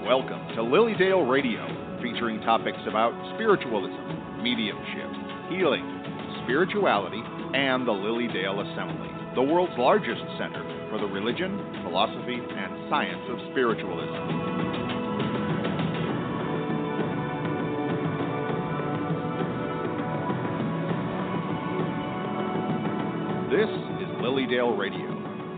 Welcome to Lilydale Radio, featuring topics about spiritualism, mediumship, healing, spirituality, and the Lilydale Assembly, the world's largest center for the religion, philosophy, and science of spiritualism. This is Lilydale Radio.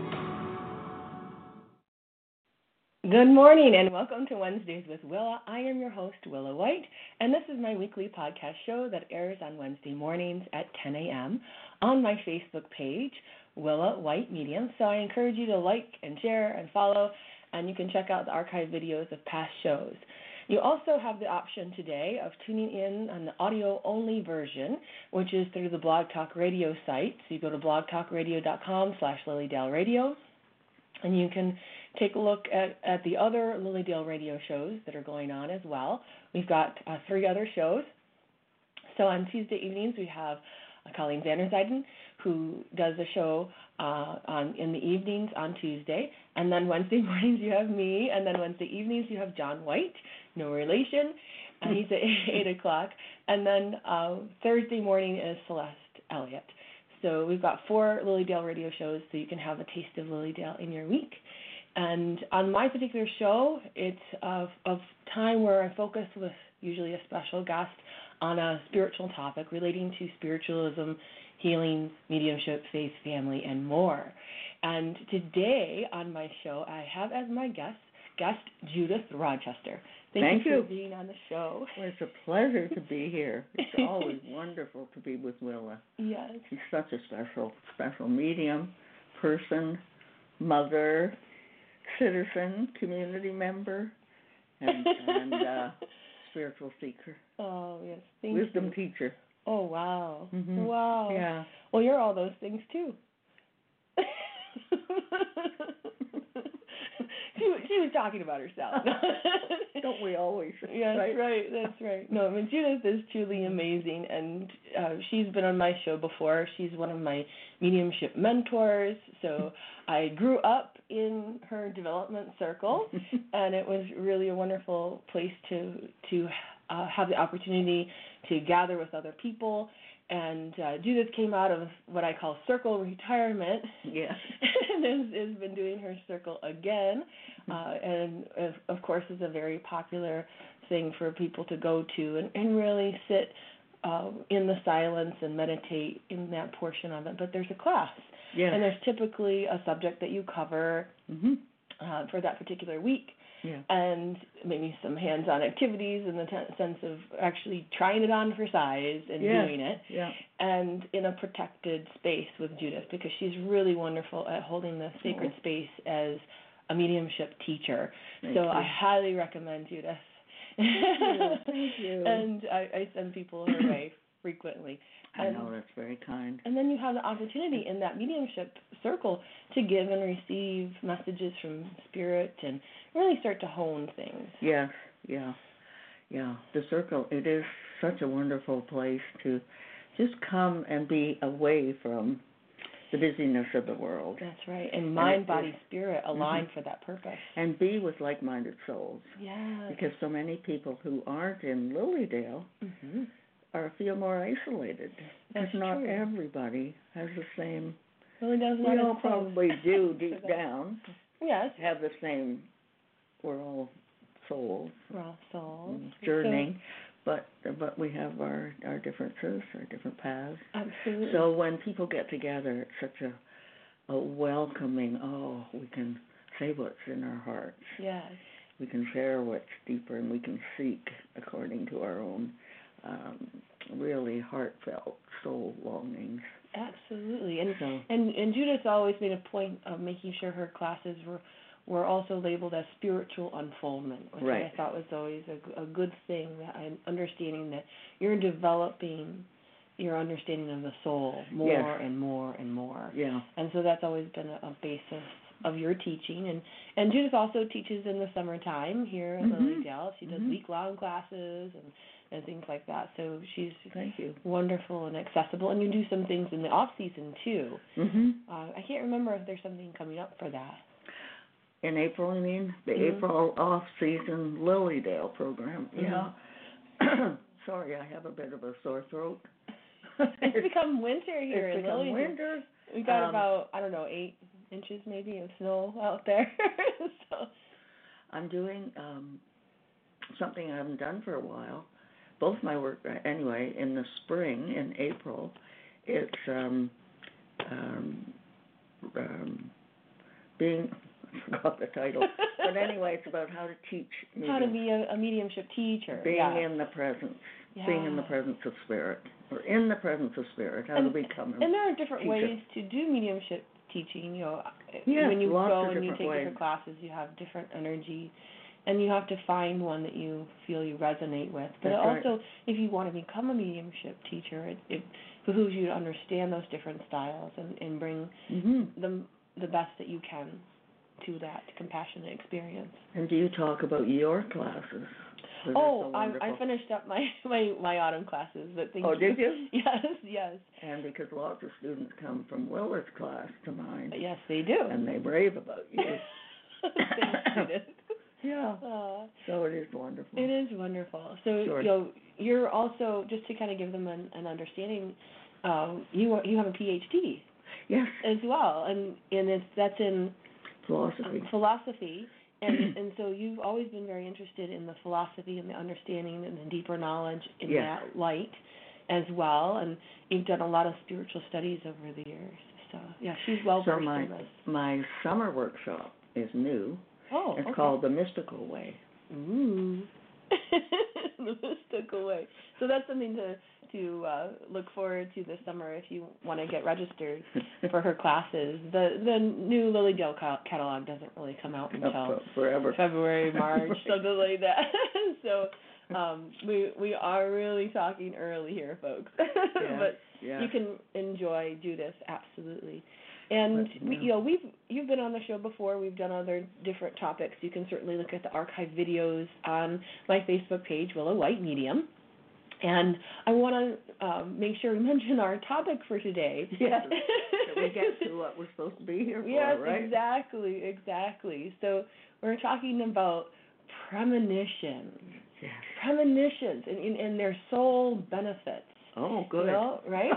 Good morning and welcome to Wednesdays with Willa. I am your host, Willa White, and this is my weekly podcast show that airs on Wednesday mornings at 10 a.m. on my Facebook page, Willa White Medium. So I encourage you to like and share and follow, and you can check out the archive videos of past shows. You also have the option today of tuning in on the audio-only version, which is through the Blog Talk Radio site. So you go to blogtalkradio.com/Lilydale Radio, and you can take a look at the other Lilydale Radio shows that are going on as well. We've got 3 other shows. So on Tuesday evenings, we have Colleen Vanderzijden, who does a show in the evenings on Tuesday. And then Wednesday mornings, you have me. And then Wednesday evenings, you have John White, no relation. And he's at 8 o'clock. And then Thursday morning is Celeste Elliott. So we've got 4 Lilydale Radio shows, so you can have a taste of Lilydale in your week. And on my particular show, it's of time where I focus with usually a special guest on a spiritual topic relating to spiritualism, healing, mediumship, faith, family, and more. And today on my show, I have as my guest Judith Rochester. Thank you for being on the show. Well, it's a pleasure to be here. It's always wonderful to be with Willa. Yes. She's such a special medium, person, mother, citizen, community member, and spiritual seeker. Oh, yes. Thank you. Wisdom teacher. Oh, wow. Mm-hmm. Wow. Yeah. Well, you're all those things, too. She was talking about herself. Don't we always? Yes, right? That's right. No, I mean, Judith is truly amazing, and she's been on my show before. She's one of my mediumship mentors, so I grew up in her development circle, and it was really a wonderful place to have the opportunity to gather with other people. And Judith came out of what I call circle retirement. Yeah. And has been doing her circle again. And, of course, is a very popular thing for people to go to and really sit in the silence and meditate in that portion of it. But there's a class. Yes. And there's typically a subject that you cover for that particular week. Yeah. And maybe some hands-on activities in the sense of actually trying it on for size and doing it. Yeah. And in a protected space with Judith, because she's really wonderful at holding the sacred space as a mediumship teacher. Thank so you. I highly recommend Judith. Thank you. And I send people her way frequently. I know, that's very kind. And then you have the opportunity in that mediumship circle to give and receive messages from Spirit and really start to hone things. Yes, yeah. The circle, it is such a wonderful place to just come and be away from the busyness of the world. That's right. And mind, body, spirit align for that purpose. And be with like-minded souls. Yeah. Because so many people who aren't in Lilydale feel more isolated. That's because not true. Everybody has the same. Lilydale's We not all as probably do deep down. Yes. Have the same. We're all souls. We're all souls. Journeying. But we have our differences, our different paths. Absolutely. So when people get together, it's such a welcoming, we can say what's in our hearts. Yes. We can share what's deeper, and we can seek according to our own really heartfelt soul longings. Absolutely. And Judith always made a point of making sure her classes were also labeled as spiritual unfoldment, which I thought was always a good thing, that I'm understanding that you're developing your understanding of the soul more and more and more. Yeah. And so that's always been a basis of your teaching. And Judith also teaches in the summertime here at Lilydale. She does week-long classes and things like that. So she's wonderful and accessible. And you do some things in the off-season, too. I can't remember if there's something coming up for that. In April, you mean? The Mhm. April off-season Lilydale program. Mhm. Yeah. Sorry, I have a bit of a sore throat. It's become winter here It's in become Lilydale. winter. We got about, I don't know, 8 inches maybe of snow out there. So I'm doing something I haven't done for a while. Both my work, anyway, in the spring, in April, it's being, I forgot the title, but anyway, it's about how to teach medium. How to be a mediumship teacher. Being in the presence. Yeah. Being in the presence of spirit, or in the presence of spirit, how to become a And there are different teacher. ways to do mediumship teaching. You know, Yes, when you lots go of and you different take ways. different classes, you have different energy, and you have to find one that you feel you resonate with. But That's right. also, if you want to become a mediumship teacher, it behooves you to understand those different styles and bring the best that you can to that compassionate experience. And do you talk about your classes? Oh, I finished up my autumn classes. But thank you. Did you? Yes. And because lots of students come from Willa's class to mine. Yes, they do. And they rave about you. Thanks, Judith. Yeah. So it is wonderful. It is wonderful. So Sure. You're also, just to kind of give them an understanding, you have a PhD. Yes. As well, and that's in philosophy. And so you've always been very interested in the philosophy and the understanding and the deeper knowledge in that light as well. And you've done a lot of spiritual studies over the years. So, yeah, she's well versed in this. My summer workshop is new. Oh, it's called The Mystical Way. Ooh. The Mystical Way. So that's something to look forward to this summer if you want to get registered for her classes. The new Lilydale catalog doesn't really come out until forever. February, March, something like that. So we are really talking early here, folks. But you can enjoy Judith, absolutely. And you've been on the show before. We've done other different topics. You can certainly look at the archive videos on my Facebook page, Willa White Medium. And I want to make sure we mention our topic for today. Yes, that we get to what we're supposed to be here for, right? Yes, exactly. So we're talking about premonitions. Yes. Premonitions and their soul benefits. Oh, good. You know, right?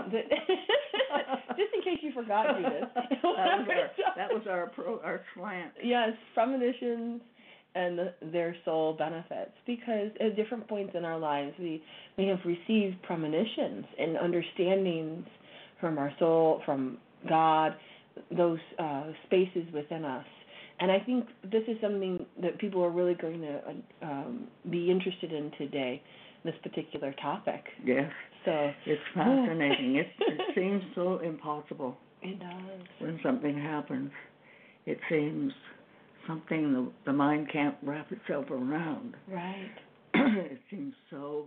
Just in case you forgot, Judith. that was our slant. Yes, premonitions and their soul benefits, because at different points in our lives we have received premonitions and understandings from our soul, from God, those spaces within us. And I think this is something that people are really going to be interested in today, this particular topic. Yes. So it's fascinating. It seems so impossible. It does. When something happens, it seems something the mind can't wrap itself around. Right. It seems so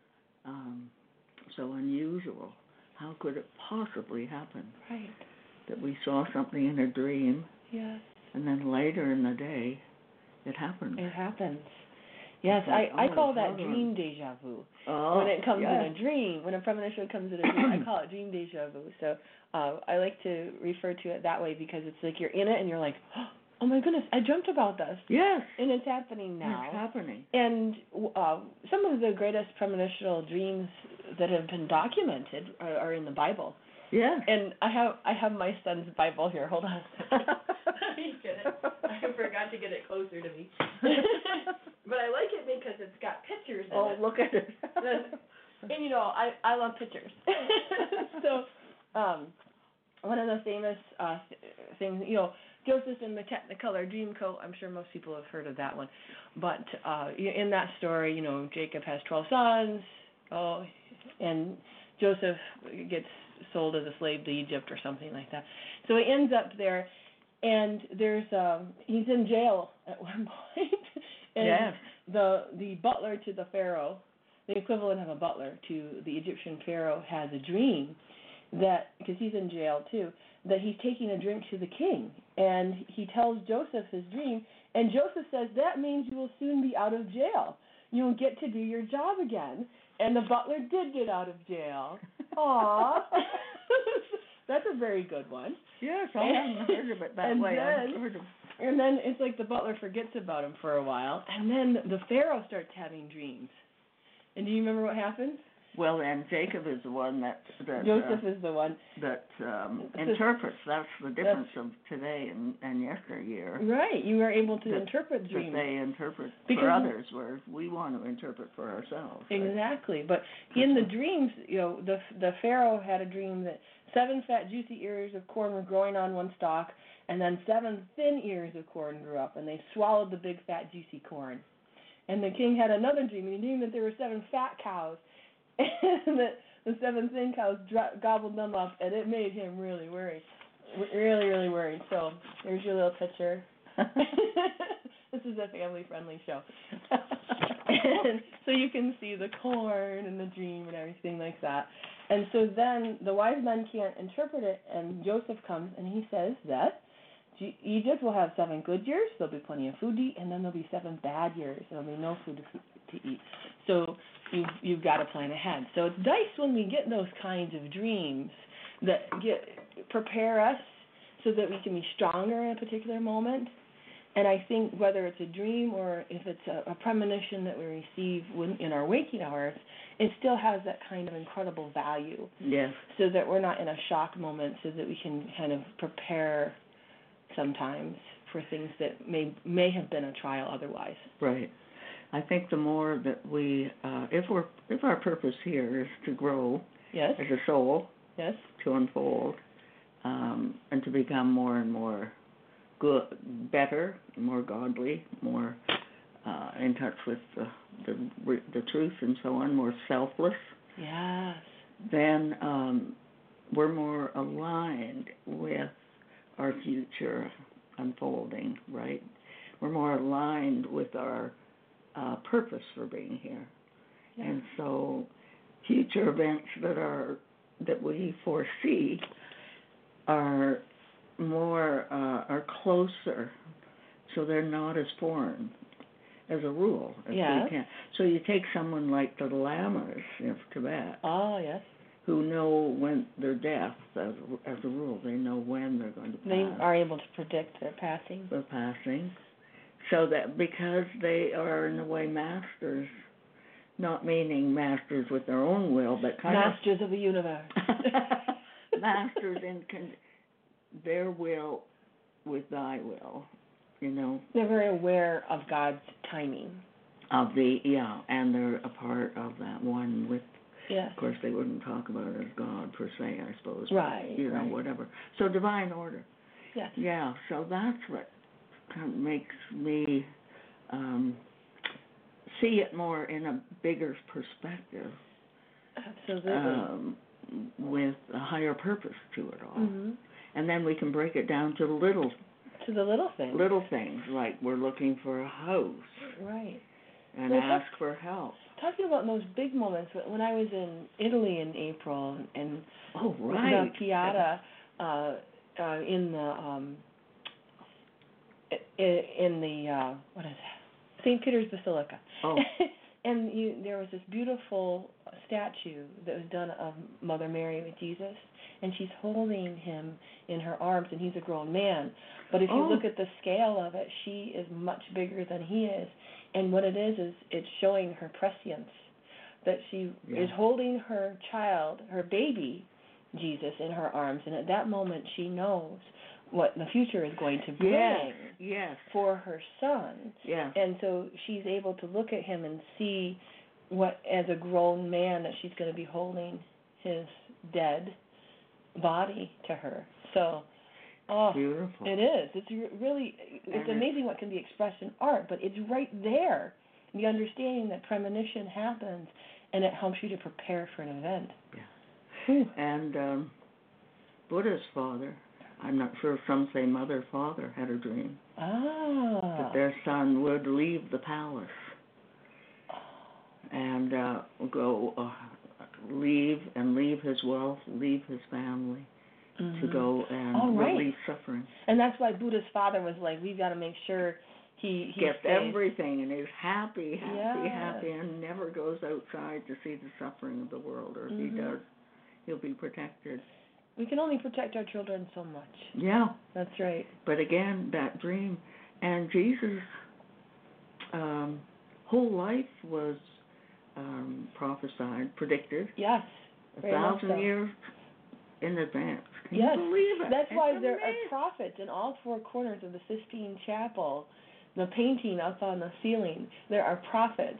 unusual. How could it possibly happen? Right. That we saw something in a dream. Yes. And then later in the day, it happens. It happens. Yes, I call that dream deja vu. When it comes in a dream, when a premonition comes in a dream, I call it dream deja vu. So I like to refer to it that way because it's like you're in it and you're like, oh my goodness, I dreamt about this. Yes. And it's happening now. It's happening. And some of the greatest premonitional dreams that have been documented are in the Bible. Yes. And I have my son's Bible here. Hold on a second. Let me get it. I forgot to get it closer to me. But I like it because it's got pictures in it. Oh, look at it. And you know, I love pictures. So one of the famous things, you know, Joseph in the Technicolor Dreamcoat, I'm sure most people have heard of that one. But in that story, you know, Jacob has 12 sons, and Joseph gets sold as a slave to Egypt or something like that. So he ends up there, and he's in jail at one point. And the butler to the Pharaoh, the equivalent of a butler to the Egyptian Pharaoh, has a dream that, because he's in jail too, that he's taking a drink to the king. And he tells Joseph his dream, and Joseph says, that means you will soon be out of jail. You'll get to do your job again. And the butler did get out of jail. Aww. That's a very good one. Yes, I haven't heard of it that way. I've heard of And then it's like the butler forgets about him for a while, and then the Pharaoh starts having dreams. And do you remember what happens? Well, and Jacob is the one that Joseph is the one that interprets. That's the difference of today and yesteryear. Right, you are able to interpret dreams. That they interpret because for others, whereas we want to interpret for ourselves. Right? Exactly, but in the dreams, the Pharaoh had a dream that 7 fat, juicy ears of corn were growing on one stalk, and then 7 thin ears of corn grew up, and they swallowed the big, fat, juicy corn. And the king had another dream, and he dreamed that there were 7 fat cows, and that the 7 thin cows gobbled them up, and it made him really worried. Really, really worried. So there's your little picture. This is a family-friendly show. And so you can see the corn and the dream and everything like that. And so then the wise men can't interpret it, and Joseph comes and he says that Egypt will have 7 good years, there'll be plenty of food to eat, and then there'll be 7 bad years, there'll be no food to eat. So you've got to plan ahead. So it's nice when we get those kinds of dreams that prepare us so that we can be stronger in a particular moment. And I think whether it's a dream or if it's a premonition that we receive in our waking hours, it still has that kind of incredible value. Yes. So that we're not in a shock moment, so that we can kind of prepare sometimes for things that may have been a trial otherwise. Right. I think the more that we, if our purpose here is to grow yes. as a soul, yes. to unfold, and to become more and more good, better, more godly, more in touch with the truth and so on, more selfless. Yes. Then we're more aligned with our future unfolding, right? We're more aligned with our purpose for being here. Yeah. And so future events that we foresee are more are closer, so they're not as foreign as a rule. Yeah. So you take someone like the Lamas of Tibet. Oh, yes. Who know when their death, as a rule, they know when they're going to pass. They are able to predict their passing. Their passing. So that because they are in a way masters, not meaning masters with their own will, but kind masters of the universe. Masters in their will with thy will, They're very aware of God's timing. And they're a part of that one with. Yeah. Of course, they wouldn't talk about it as God per se, I suppose. Right. But, whatever. So divine order. Yes. Yeah. So that's what kind of makes me see it more in a bigger perspective. Absolutely. With a higher purpose to it all. Mm-hmm. And then we can break it down to the little things. Little things, like we're looking for a house. Right. And ask for help. Talking about those big moments, when I was in Italy in April and the Piazza in the what is that? St. Peter's Basilica. Oh. And there was this beautiful statue that was done of Mother Mary with Jesus, and she's holding him in her arms, and he's a grown man. But if you look at the scale of it, she is much bigger than he is. And what it is it's showing her prescience, that she is holding her child, her baby, Jesus, in her arms. And at that moment, she knows what the future is going to bring for her son. Yes. And so she's able to look at him and see what, as a grown man, that she's going to be holding his dead body to her. So, beautiful. It is. It's really, it's amazing what can be expressed in art, but it's right there. The understanding that premonition happens, and it helps you to prepare for an event. Yeah. And Buddha's father, I'm not sure if some say mother, father, had a dream. That their son would leave the palace and leave his wealth, leave his family, to go and relieve suffering. And that's why Buddha's father was like, we've got to make sure he gets stays. Everything and is happy, and never goes outside to see the suffering of the world. Or if he does, he'll be protected. We can only protect our children so much. Yeah. That's right. But again, that dream, And Jesus' whole life was prophesied, predicted. Yes. 1,000 years in advance. Can Yes. you believe it? That's why It's there amazing. are prophets in all four corners of the Sistine Chapel. The painting up on the ceiling, there are prophets.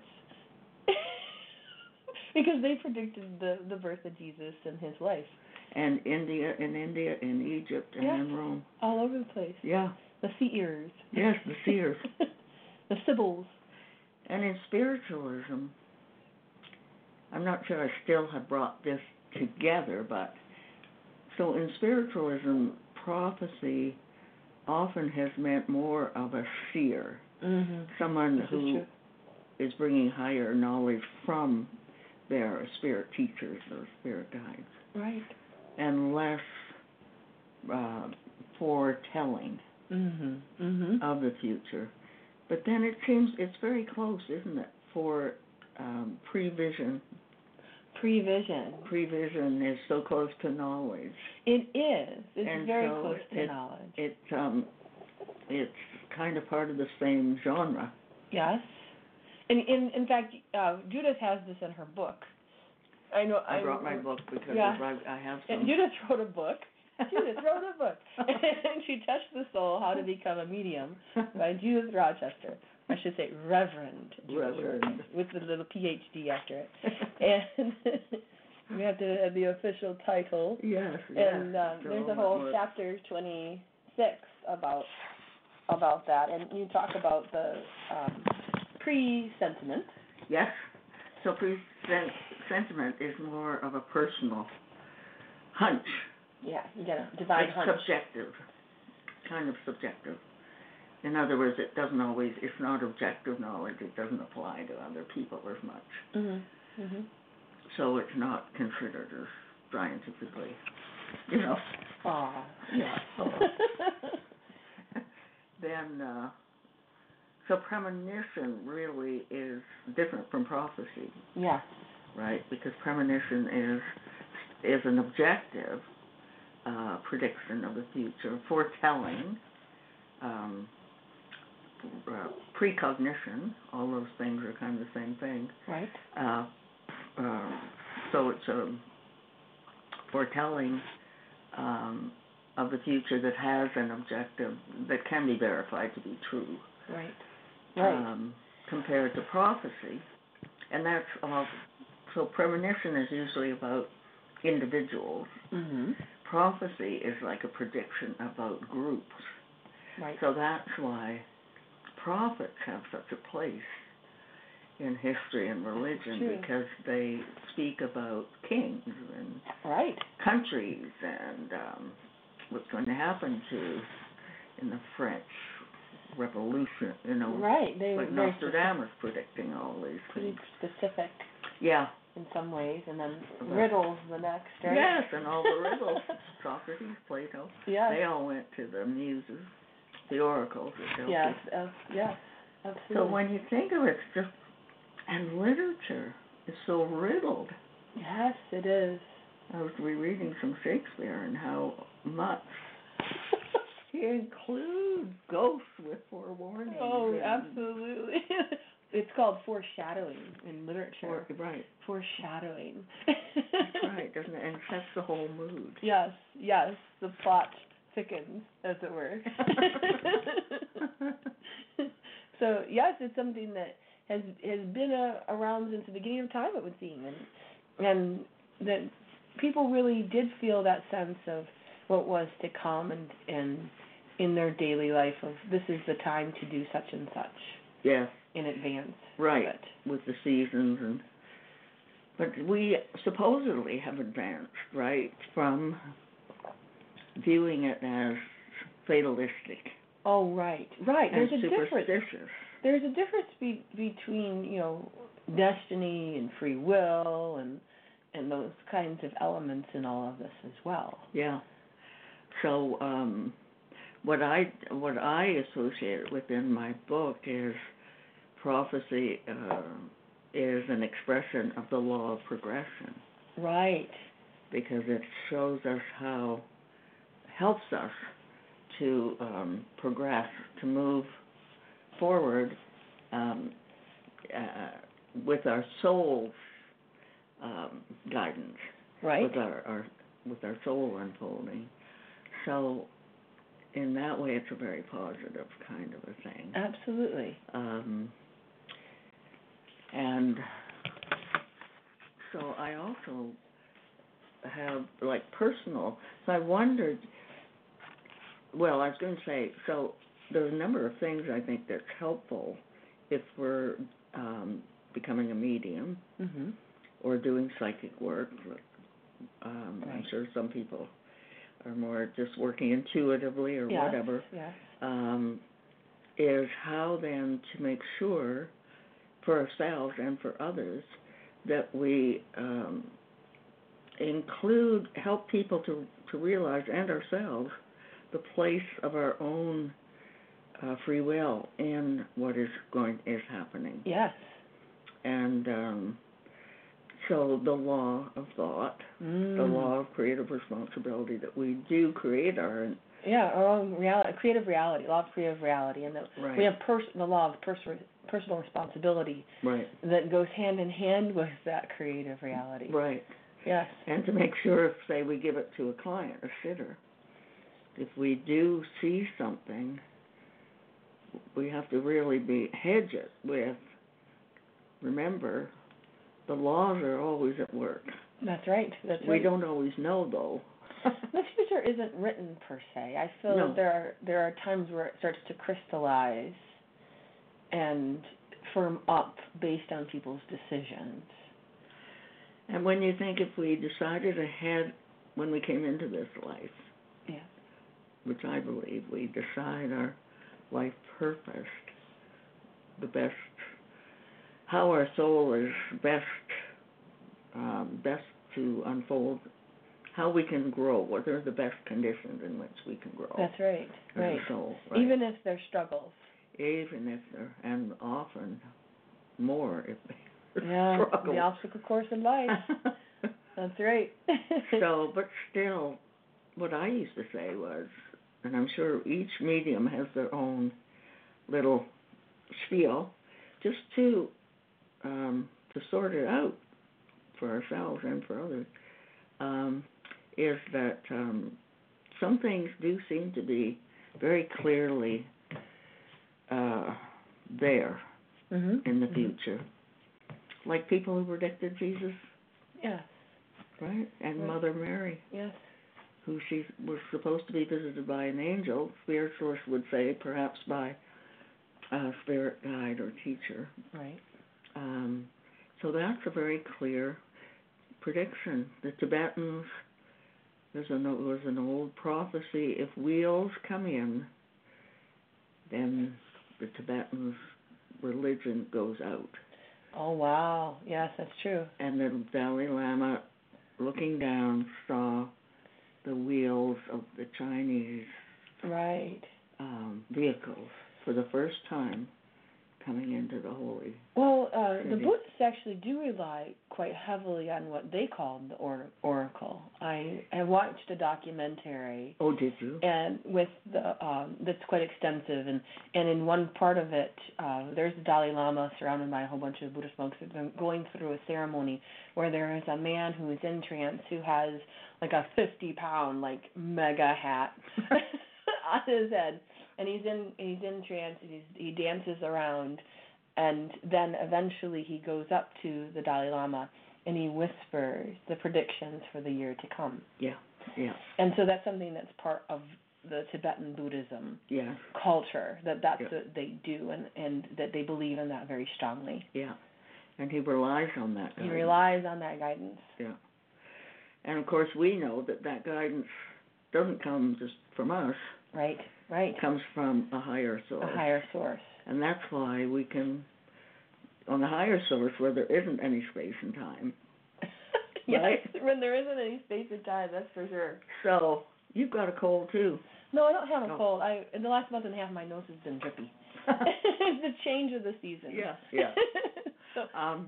Because they predicted the birth of Jesus and his life. And in India, in Egypt, and Yeah. in Rome. All over the place. Yeah. The seers. Yes, the seers. The sibyls. And in spiritualism, I'm not sure I still have brought this together, but so in spiritualism, prophecy often has meant more of a seer, someone This is who true. is bringing higher knowledge from their spirit teachers or spirit guides, Right. and less foretelling of the future. But then it seems it's very close, isn't it, for prevision. Prevision is so close to knowledge. It is. It's And very so close to knowledge. It's kind of part of the same genre. Yes. And in fact, Judith has this in her book. I know. I brought my book because Yeah. I have some. And Judith wrote a book. Judith wrote a book. And she touched the soul, How to Become a Medium, by Judith Rochester. I should say Reverend Judith Reverend. with the little PhD after it. And we have to have the official title. Yes. And there's a whole chapter 26 about that, and you talk about the pre-sentiment. Yes. So pre-sentiment is more of a personal hunch. Yeah, you get a divine it's hunch. Subjective, kind of subjective. In other words, it's not objective knowledge. It doesn't apply to other people as much. So it's not considered as scientifically, Aw. Yeah. Then, so premonition really is different from prophecy. Yeah. Right, because premonition is an objective prediction of the future, foretelling, precognition. All those things are kind of the same thing. Right. So it's a foretelling of the future that has an objective that can be verified to be true. Right. Right. Compared to prophecy, and that's so premonition is usually about individuals. Prophecy is like a prediction about groups. Right. So that's why prophets have such a place in history and religion, because they speak about kings and countries and what's going to happen in the French Revolution, Right. like Nostradamus predicting all these things. Pretty specific. Yeah. In some ways, and then riddles the next, right? Yes, and all the riddles. Socrates, Plato. Yes. They all went to the muses, the oracles. Yes, yes, absolutely. So when you think of it, it's just, and literature is so riddled. Yes, it is. I was rereading some Shakespeare and how much he includes ghosts with forewarnings. Oh, absolutely. It's called foreshadowing in literature. Right. Foreshadowing. Right, doesn't it? And sets the whole mood. Yes. The plot thickens, as it were. So, yes, it's something that has been around since the beginning of time, it would seem. And that people really did feel that sense of what was to come and in their daily life of this is the time to do such and such. Yes. In advance. Right, with the seasons. But we supposedly have advanced, right, from viewing it as fatalistic. Oh, right. And There's a superstitious. difference. There's a difference between, destiny and free will and those kinds of elements in all of this as well. Yeah. So what I associate within my book is prophecy is an expression of the law of progression. Right. Because it shows us helps us to progress, to move forward with our soul's guidance, Right. with our soul unfolding. So in that way, it's a very positive kind of a thing. Absolutely. And so I also have like personal. So I wondered. Well, I was going to say, so there's a number of things I think that's helpful if we're becoming a medium Mm-hmm. or doing psychic work. I'm Right. sure some people are more just working intuitively or Yes, whatever. yes. Is how then to make sure for ourselves and for others that we help people to realize, and ourselves, the place of our own free will in what is happening. Yes. And so the law of thought, the law of creative responsibility, that we do create our own creative reality, law of creative reality, and that right. we have the law of personal responsibility right. that goes hand in hand with that creative reality. Right. Yes. And to make sure, if, say, we give it to a client, a sitter, if we do see something, we have to really hedge it with, remember, the laws are always at work. That's right. We don't always know, though. The future isn't written per se. I feel No. that there are times where it starts to crystallize and firm up based on people's decisions. And when you think, if we decided ahead when we came into this life, yeah. which I believe we decide our life purpose, the best, how our soul is best to unfold, how we can grow, what are the best conditions in which we can grow. That's right. As right. a soul, right. Even if there's struggles. Even if there, and often more if there's Yeah, struggles. the obstacle course in life. That's right. So, but still, what I used to say was, and I'm sure each medium has their own little spiel, just to sort it out for ourselves and for others, is that some things do seem to be very clearly there in the future. Like people who predicted Jesus. Yes. Right? And Right. Mother Mary. Yes. Who she was supposed to be visited by an angel, spiritualists would say perhaps by a spirit guide or teacher. Right. So that's a very clear prediction. The Tibetans, was an old prophecy, if wheels come in, then the Tibetans' religion goes out. Oh, wow. Yes, that's true. And the Dalai Lama, looking down, saw the wheels of the Chinese right. Vehicles for the first time coming into the holy. Well, the Buddhists actually do rely quite heavily on what they call the oracle. I watched a documentary. Oh, did you? And with that's quite extensive, and in one part of it, there's the Dalai Lama surrounded by a whole bunch of Buddhist monks going through a ceremony where there is a man who is in trance who has like a 50-pound mega hat on his head. And he's in trance. He dances around, and then eventually he goes up to the Dalai Lama and he whispers the predictions for the year to come. Yeah, yeah. And so that's something that's part of the Tibetan Buddhism culture. That's what they do, and that they believe in that very strongly. Yeah, and he relies on that guidance. He relies on that guidance. Yeah, and of course we know that guidance doesn't come just from us. Right. Right. It comes from a higher source. A higher source. And that's why we can, on the higher source where there isn't any space and time. Yes, right? When there isn't any space and time, that's for sure. So, you've got a cold too. No, I don't have a cold. In the last month and a half, my nose has been drippy. It's the change of the season. Yeah. So,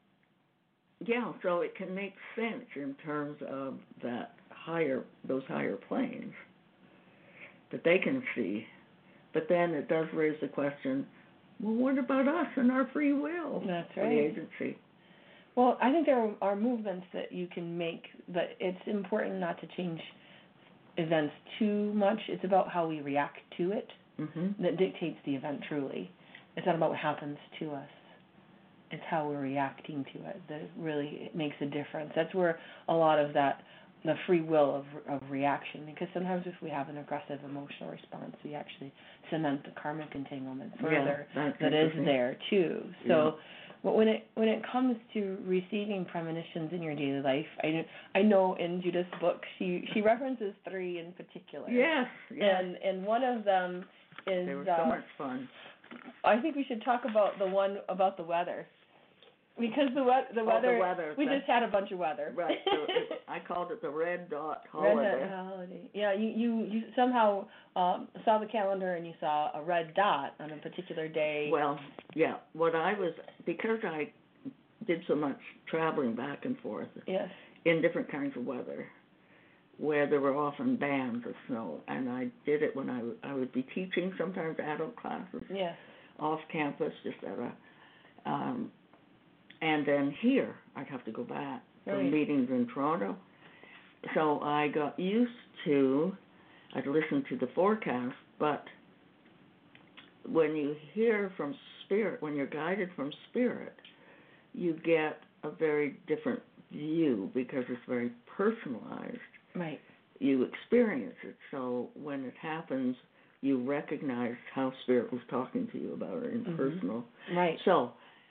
so it can make sense in terms of those higher planes that they can see. But then it does raise the question, Well, what about us and our free will? That's Free right. agency. Well, I think there are movements that you can make, but it's important not to change events too much. It's about how we react to it that dictates the event truly. It's not about what happens to us. It's how we're reacting to it that really makes a difference. That's where a lot of that, the free will of reaction, because sometimes if we have an aggressive emotional response, we actually cement the karmic entanglement further that is there too. So when it comes to receiving premonitions in your daily life, I know in Judith's book she references 3 in particular. Yes. And one of them is they were so much fun. I think we should talk about the one about the weather. Because the weather, we just had a bunch of weather. Right. So I called it the red dot holiday. Red dot holiday. Yeah, you somehow saw the calendar and you saw a red dot on a particular day. Well, yeah. Because I did so much traveling back and forth. Yes. In different kinds of weather, where there were often bands of snow, and I did it when I would be teaching sometimes adult classes. Yes. Off campus, just at a. And then here, I'd have to go back for meetings in Toronto. So I got used to, I'd listen to the forecast, but when you hear from Spirit, when you're guided from Spirit, you get a very different view because it's very personalized. Right. You experience it. So when it happens, you recognize how Spirit was talking to you about it in personal. Right. So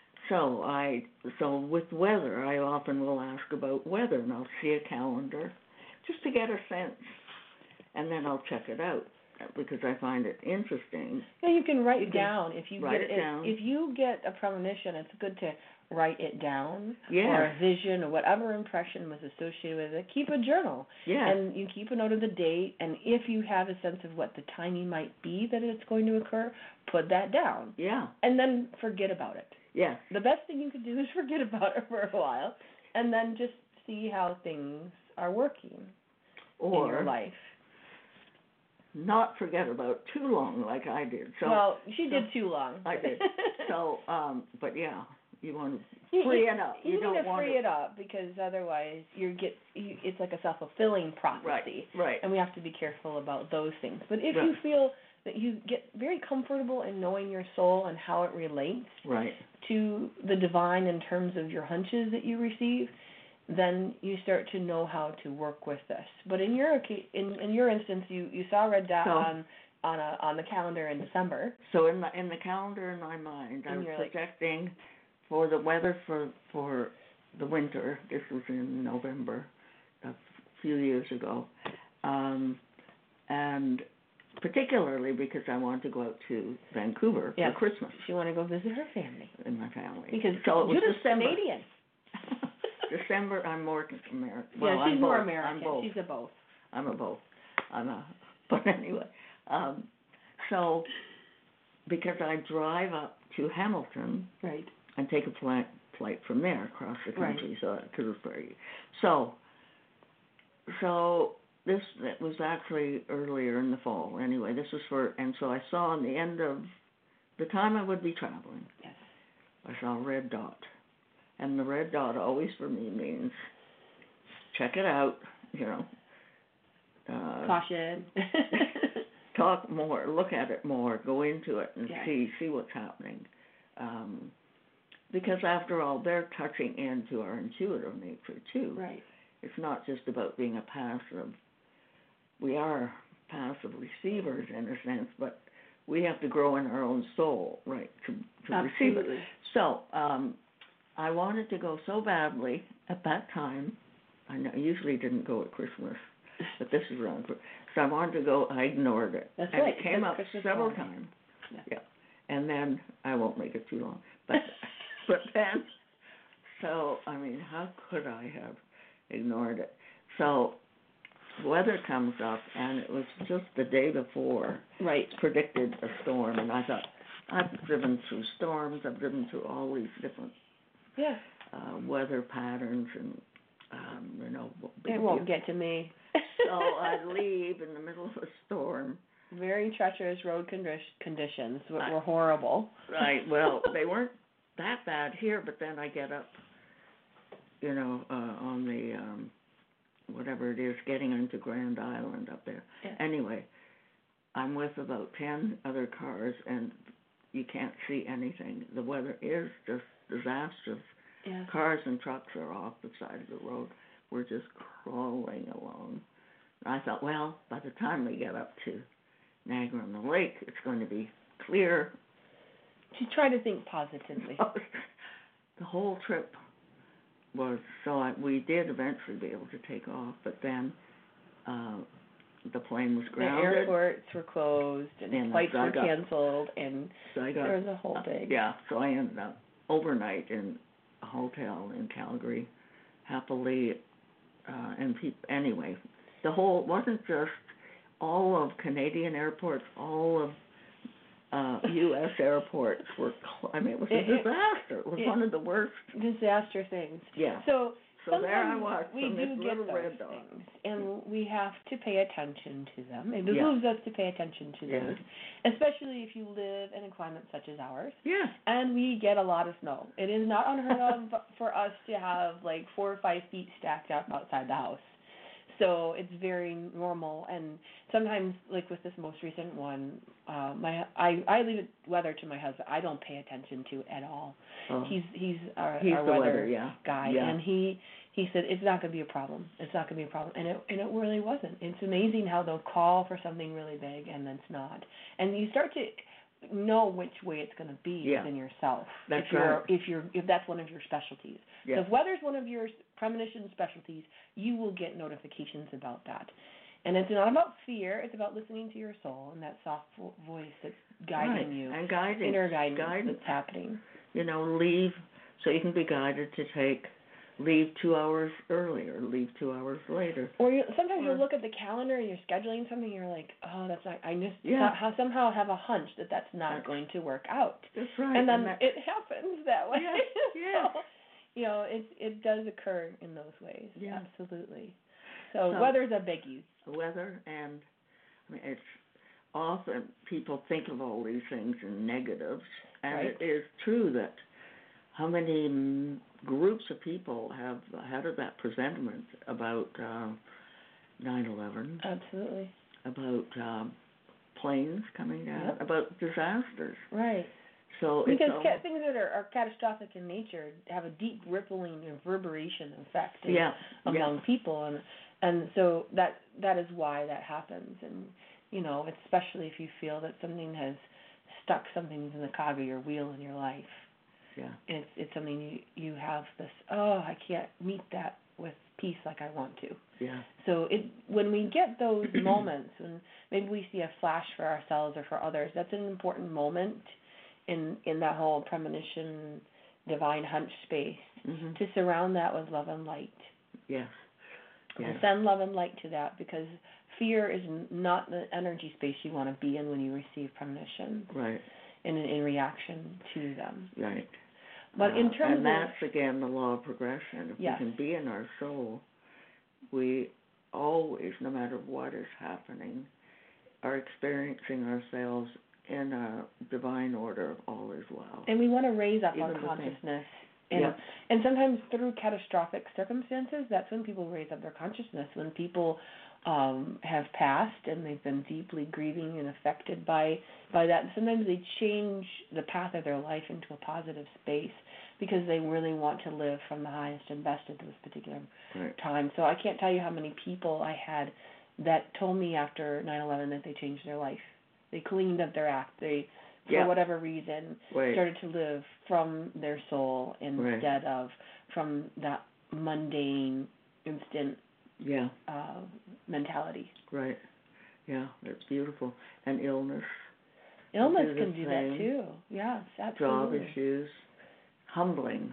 with weather, I often will ask about weather, and I'll see a calendar just to get a sense, and then I'll check it out because I find it interesting. Yeah, you can write it down if you write it down. If you get a premonition, it's good to write it down or a vision or whatever impression was associated with it. Keep a journal, and you keep a note of the date. And if you have a sense of what the timing might be that it's going to occur, put that down. Yeah, and then forget about it. Yeah. The best thing you could do is forget about it for a while, and then just see how things are working in your life. Not forget about too long like I did. Well, she did too long. I did. So, but yeah, you want to free it up. You don't need to free it up because otherwise it's like a self-fulfilling prophecy. Right. And we have to be careful about those things. But if you feel that you get very comfortable in knowing your soul and how it relates to the divine in terms of your hunches that you receive, then you start to know how to work with this. But in your instance, you saw a red dot on the calendar in December. So in the calendar in my mind, I was projecting for the weather for the winter. This was in November, a few years ago, and particularly because I wanted to go out to Vancouver for Christmas. She wanted to go visit her family. And my family. Because Judith's Canadian. December, I'm more American. Well, yeah, she's more American. I'm both. She's a both. I'm a both. But anyway, so because I drive up to Hamilton, and take a flight from there across the country, so because it's very so this was actually earlier in the fall. Anyway, this was and so I saw on the end of the time I would be traveling. Yes. I saw a red dot. And the red dot always for me means check it out, caution. Talk more, look at it more, go into it and see what's happening. Because after all, they're touching into our intuitive nature too. Right. It's not just about being a passive. We are passive receivers in a sense, but we have to grow in our own soul, to receive it. So, I wanted to go so badly at that time. I usually didn't go at Christmas, but this is around. So I wanted to go. I ignored it. That's and right. It came up several times. Yeah. And then I won't make it too long. But then, so I mean, how could I have ignored it? So weather comes up, and it was just the day before. Predicted a storm, and I thought I've driven through storms. I've driven through all these different. Weather patterns and it won't get to me. So I'd leave in the middle of a storm very treacherous road conditions were horrible. Right. Well, they weren't that bad here, but then I get up, on the whatever it is, getting into Grand Island up there. Yeah. Anyway, I'm with about 10 other cars, and you can't see anything. The weather is just disastrous. Yeah. Cars and trucks are off the side of the road. We're just crawling along. I thought, well, by the time we get up to Niagara-on-the-Lake, it's going to be clear. She tried to think positively. The whole trip was, we did eventually be able to take off, but then the plane was grounded. The airports were closed, and flights were canceled, and there was a whole big... so I ended up overnight in a hotel in Calgary, happily, anyway, the whole, wasn't just all of Canadian airports, all of U.S. airports were, it was a disaster. It was one of the worst. Disaster things. Yeah. So there I was, we do get those things, and we have to pay attention to them. It behooves us to pay attention to those, especially if you live in a climate such as ours. Yeah. And we get a lot of snow. It is not unheard of for us to have like 4 or 5 feet stacked up outside the house. So it's very normal, and sometimes, like with this most recent one, I leave weather to my husband. I don't pay attention to it at all. Oh. He's our weather guy, and he said it's not going to be a problem. It's not going to be a problem, and it really wasn't. It's amazing how they'll call for something really big and then it's not, and you start to know which way it's going to be within yourself. That's if that's one of your specialties. Yeah. So if weather's one of your premonition specialties, you will get notifications about that. And it's not about fear, it's about listening to your soul and that soft voice that's guiding you. And guiding. Inner guidance that's happening. Leave, so you can be guided to leave 2 hours earlier, leave 2 hours later. Or sometimes you'll look at the calendar and you're scheduling something and you're like, oh, that's not, I just somehow have a hunch that that's not going to work out. That's right. And then it happens that way. Yeah. So, it does occur in those ways. Yeah. Absolutely. So weather's a biggie. Weather, and it's often people think of all these things in negatives, and it is true that how many groups of people have had that presentiment about 9/11? Absolutely. About planes coming down, about disasters. Right. So because things that are catastrophic in nature have a deep rippling reverberation effect among people, and so that is why that happens, and especially if you feel that something has stuck something in the cog of your wheel in your life. Yeah. And it's something you have this, I can't meet that with peace like I want to. Yeah. So when we get those moments, when maybe we see a flash for ourselves or for others, that's an important moment in that whole premonition, divine hunch space, to surround that with love and light. Yes. And send love and light to that, because fear is not the energy space you want to be in when you receive premonitions. Right. In reaction to them. Right. But in terms and that's again the law of progression. If we can be in our soul, we always, no matter what is happening, are experiencing ourselves in a divine order of all is well. And we want to raise up our consciousness. And sometimes through catastrophic circumstances, that's when people raise up their consciousness. When people have passed and they've been deeply grieving and affected by that, sometimes they change the path of their life into a positive space because they really want to live from the highest and best at this particular time. So I can't tell you how many people I had that told me after 9/11 that they changed their life. They cleaned up their act. They, for whatever reason, started to live from their soul instead of from that mundane, instant mentality. Right. Yeah, that's beautiful. And illness. Illness can do that too. Yes, absolutely. Job issues. Humbling,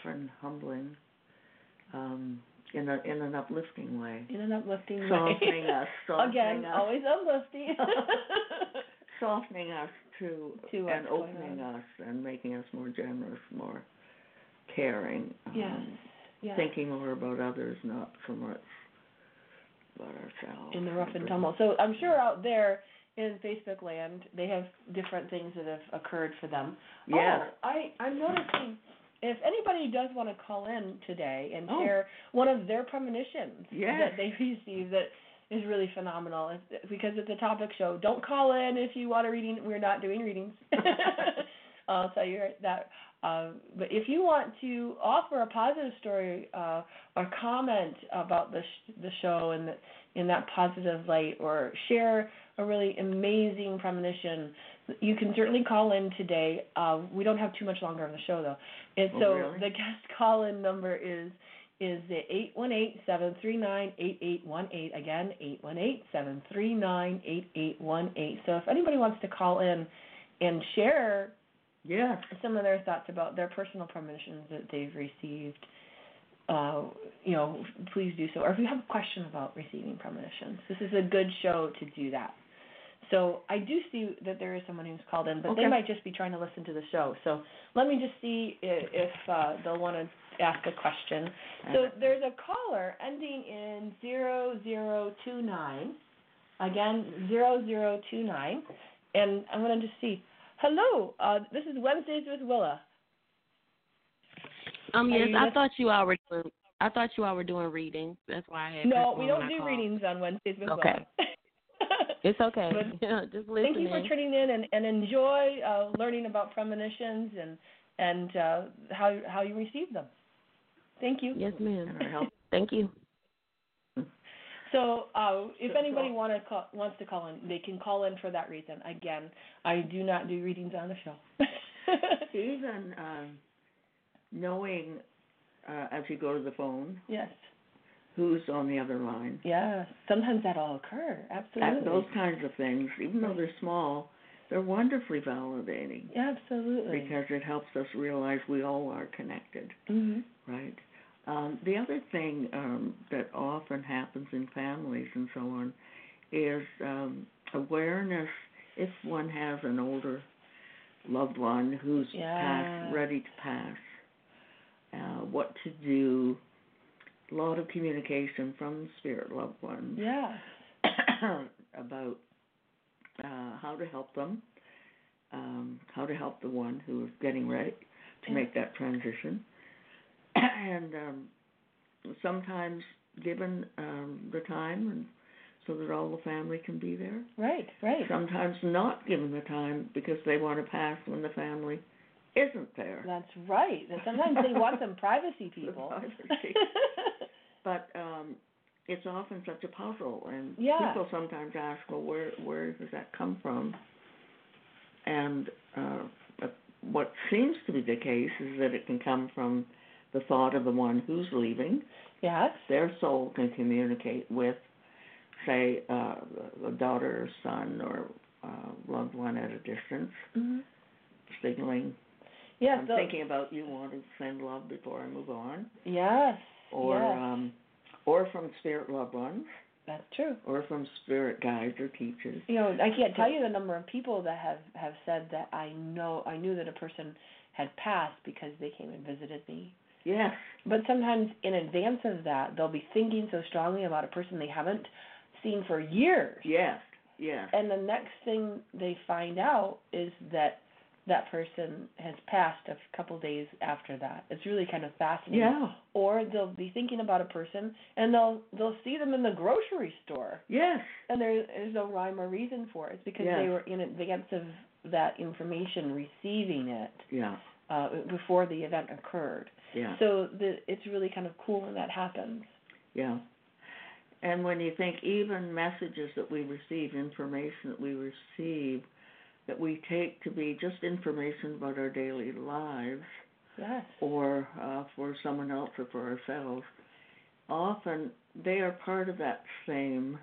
in an uplifting way. In an uplifting way. Softening us. Again, always uplifting. Softening us and opening us and making us more generous, more caring. Thinking more about others, not so much about ourselves. In the rough and tumble. So I'm sure out there in Facebook land, they have different things that have occurred for them. Yes. Oh, I'm noticing if anybody does want to call in today and Oh. share one of their premonitions Yes. that they received that is really phenomenal, because it's a topic show. Don't call in if you want a reading. We're not doing readings. I'll tell you that. But if you want to offer a positive story or comment about the show in that positive light, or share a really amazing premonition, you can certainly call in today. We don't have too much longer of the show, though. And so really? the guest call-in number is the 818-739-8818. Again, 818-739-8818. So if anybody wants to call in and share some of their thoughts about their personal premonitions that they've received, please do so. Or if you have a question about receiving premonitions, this is a good show to do that. So I do see that there is someone who's called in, but they might just be trying to listen to the show. So let me just see if they'll want to ask a question. So there's a caller ending in 0029. Again, 0029. And I'm going to just see. Hello, this is Wednesdays with Willa. Yes, I thought you all were doing readings. That's why I had. No, we don't do readings on Wednesdays with Willa. It's okay. Just listening. Thank you for tuning in and enjoy learning about premonitions and how you receive them. Thank you. Yes, ma'am. Thank you. So if anybody wants to call in, they can call in for that reason. Again, I do not do readings on the show. Even knowing as you go to the phone. Yes. Who's on the other line. Yes. Sometimes that'll occur. Absolutely. Those kinds of things, even though they're small, they're wonderfully validating. Yeah, absolutely. Because it helps us realize we all are connected. Mm-hmm. Right? The other thing that often happens in families and so on is awareness, if one has an older loved one who's ready to pass, what to do. A lot of communication from spirit loved ones about how to help them, how to help the one who is getting ready to make that transition, and sometimes given the time and so that all the family can be there. Right. Sometimes not given the time because they want to pass when the family isn't there. That's right. Sometimes they want some privacy, people. But it's often such a puzzle, and people sometimes ask, well, where does that come from? And what seems to be the case is that it can come from the thought of the one who's leaving. Yes. Their soul can communicate with, say, a daughter or son or loved one at a distance, signaling. Yes, I'm thinking about you, want to send love before I move on. Yes. Or from spirit loved ones. That's true. Or from spirit guides or teachers. I can't tell you the number of people that have said that I knew that a person had passed because they came and visited me. Yes. But sometimes in advance of that, they'll be thinking so strongly about a person they haven't seen for years. Yes. And the next thing they find out is that person has passed a couple days after that. It's really kind of fascinating. Yeah. Or they'll be thinking about a person and they'll see them in the grocery store. Yes. And there's no rhyme or reason for it. It's because they were in advance of that information, receiving it before the event occurred. Yeah. So it's really kind of cool when that happens. Yeah. And when you think even messages that we receive, information that we receive, that we take to be just information about our daily lives, or for someone else or for ourselves, often they are part of that same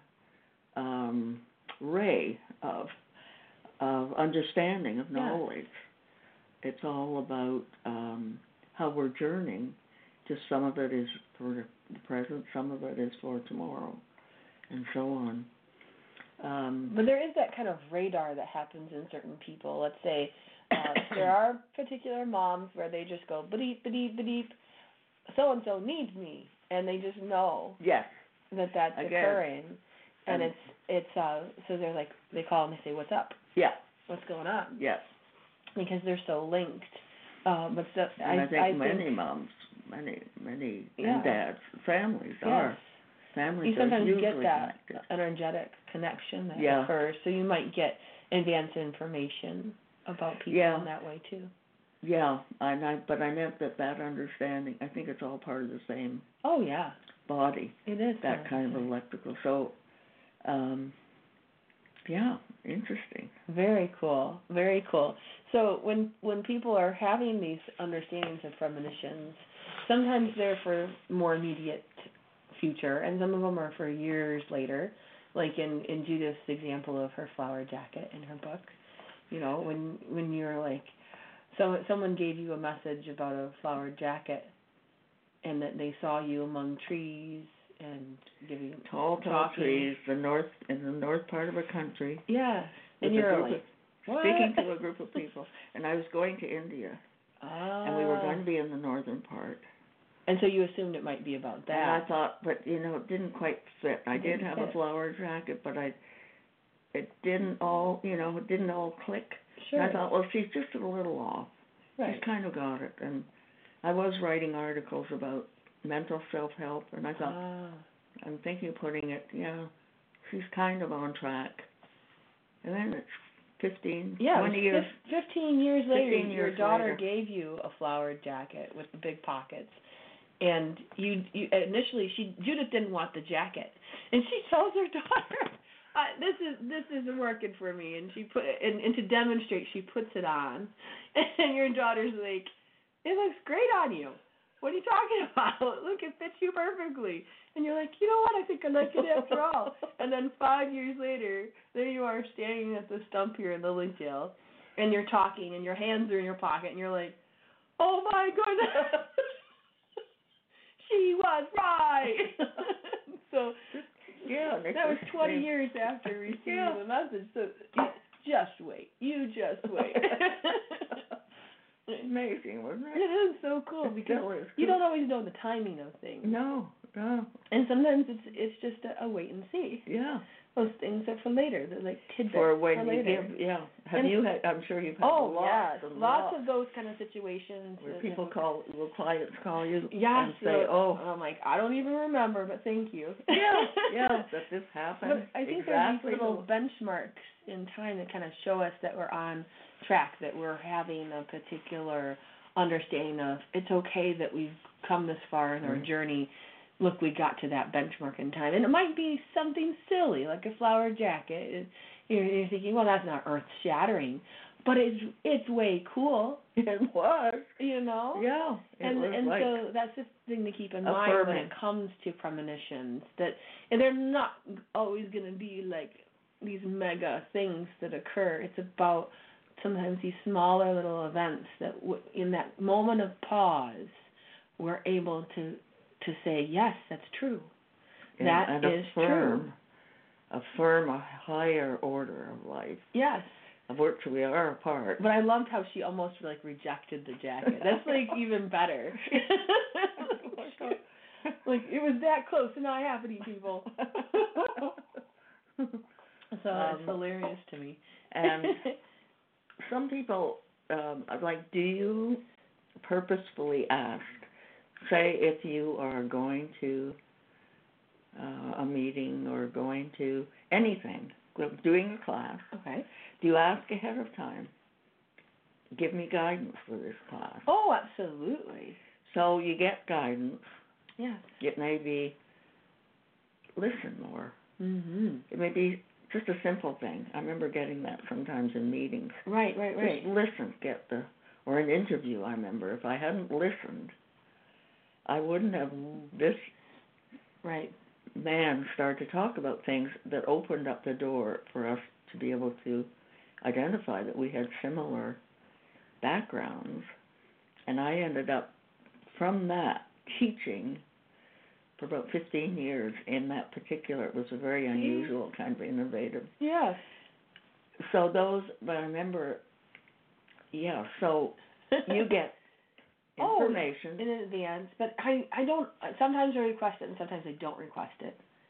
ray of understanding, of knowledge. It's all about how we're journeying. Just some of it is for the present, some of it is for tomorrow, and so on. But there is that kind of radar that happens in certain people. Let's say there are particular moms where they just go, ba-deep, ba-deep, ba-deep, so-and-so needs me, and they just know that's occurring. And it's so they're like, they call and they say, "What's up? Yeah. What's going on?" Yes. Because they're so linked. But And I think many think, moms, many Yeah. and dads, families yes. are. Families You sometimes are usually get that connected. energetic connection that Yeah. occurs. So you might get advanced information about people Yeah. in that way too. Yeah, but I meant that understanding. I think it's all part of the same Oh yeah, body. it is That kind of electrical. So, yeah, interesting. Very cool. Very cool. So when people are having these understandings of premonitions, sometimes they're for more immediate future, and some of them are for years later. Like in Judith's example of her flower jacket in her book, you know, when you're like, someone gave you a message about a flower jacket, and that they saw you among trees and giving Tall talking. trees, in the north part of a country. Yeah, and with a you're group like, of, what? speaking to a group of people, and I was going to India, Ah. and we were going to be in the northern part. And so you assumed it might be about that. And I thought, but it didn't quite fit. I did have a fit. flower jacket, but it didn't all, it didn't all click. Sure. And I thought, well, she's just a little off. Right. She's kind of got it. And I was writing articles about mental self-help, and I thought, I'm thinking of putting it, she's kind of on track. And then it's 20 years. 15 years later, 15 your years daughter later. gave you a flowered jacket with the big pockets. And you initially, Judith didn't want the jacket. And she tells her daughter, this isn't working for me. And she and to demonstrate, she puts it on. And your daughter's like, it looks great on you. What are you talking about? Look, it fits you perfectly. And you're like, you know what? I think I like it after all. And then 5 years later, there you are standing at the stump here in Lilydale, and you're talking, and your hands are in your pocket, and you're like, oh my goodness, she was right. So that was 20 years after receiving the message. So just wait. You just wait. Amazing, wasn't it? It is so cool because you don't always know the timing of things. No. And sometimes it's just a wait and see. Yeah. Those things are for later. They're like tidbits for when for you later. give. Yeah. I'm sure you've had lots of those kind of situations where people clients call you and say, "Oh," and I'm like, I don't even remember, but thank you. that this happened. But I think exactly there's these little benchmarks in time that kind of show us that we're on track, that we're having a particular understanding of it's okay that we've come this far in our journey. Look, we got to that benchmark in time. And it might be something silly, like a flower jacket. You're thinking, well, that's not earth-shattering. But it's way cool. It was. Yeah. And so that's the thing to keep in mind when it comes to premonitions. That and they're not always going to be like these mega things that occur. It's about sometimes these smaller little events that in that moment of pause, we're able to say, yes, that's true. That is true. Affirm a higher order of life. Yes. Of which we are a part. But I loved how she almost rejected the jacket. That's even better. It was that close to not happening, people. So it's hilarious to me. And some people, do you purposefully ask, say if you are going to a meeting or going to anything, doing a class, okay, do you ask ahead of time, give me guidance for this class? Oh, absolutely. So you get guidance. Yeah. It may be listen more. Mm-hmm. It may be just a simple thing. I remember getting that sometimes in meetings. Right. Just listen, or an interview, I remember. If I hadn't listened, I wouldn't have this man start to talk about things that opened up the door for us to be able to identify that we had similar backgrounds. And I ended up, from that, teaching for about 15 years in that particular, it was a very unusual, kind of innovative. Yes. So but I remember, so you get information. In advance, but I don't, sometimes I request it and sometimes I don't request it.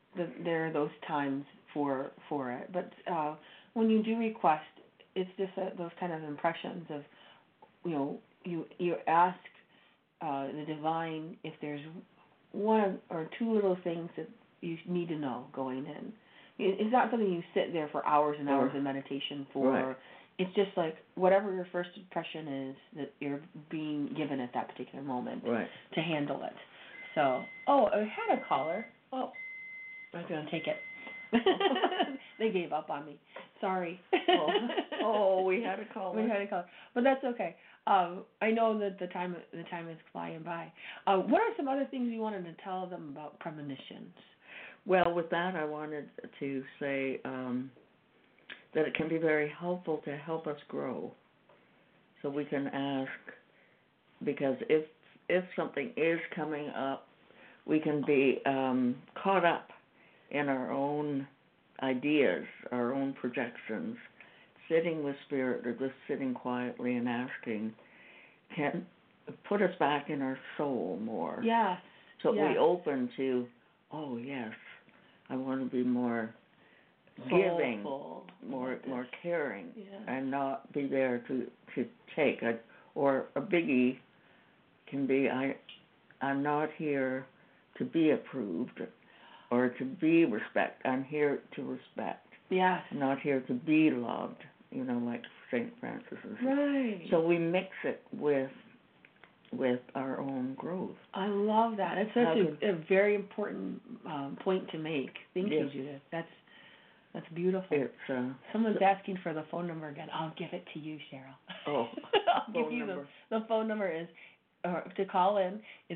there are those times for it. But when you do request, it's just those kind of impressions of, you ask the divine if there's one or two little things that you need to know going in. It's not something you sit there for hours and hours of meditation for. Right. It's just like whatever your first impression is that you're being given at that particular moment to handle it. So, I had a caller. Oh, I was going to take it. They gave up on me. Sorry. We had a caller. We had a caller, but that's okay. I know that the time is flying by. What are some other things you wanted to tell them about premonitions? Well, with that, I wanted to say that it can be very helpful to help us grow. So we can ask, because if something is coming up, we can be caught up in our own ideas, our own projections. Sitting with Spirit or just sitting quietly and asking can put us back in our soul more. Yes. So we open to, oh yes, I want to be more giving, more caring, and not be there to take. Or a biggie can be, I'm not here to be approved or to be respect. I'm here to respect. Yes. I'm not here to be loved, like St. Francis. Right. So we mix it with our own growth. I love that. It's such a very important point to make. Thank you, Judith. That's beautiful. It's someone's asking for the phone number again. I'll give it to you, Cheryl. Oh, I'll give you the phone number is to call in is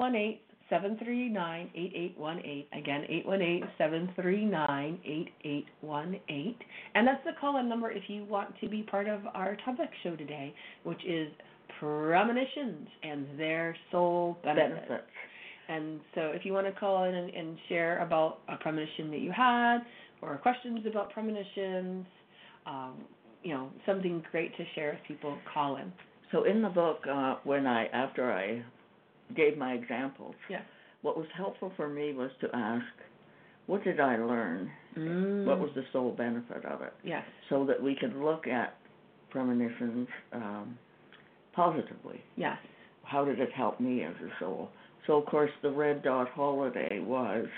818-739-8818. Again, 818-739-8818. And that's the call-in number if you want to be part of our topic show today, which is premonitions and their soul benefits. And so if you want to call in and share about a premonition that you had or questions about premonitions, something great to share with people, call in. So in the book, after I gave my examples, what was helpful for me was to ask, what did I learn? What was the soul benefit of it? Yes. So that we could look at premonitions positively. Yes. How did it help me as a soul? So, of course, the red dot holiday was,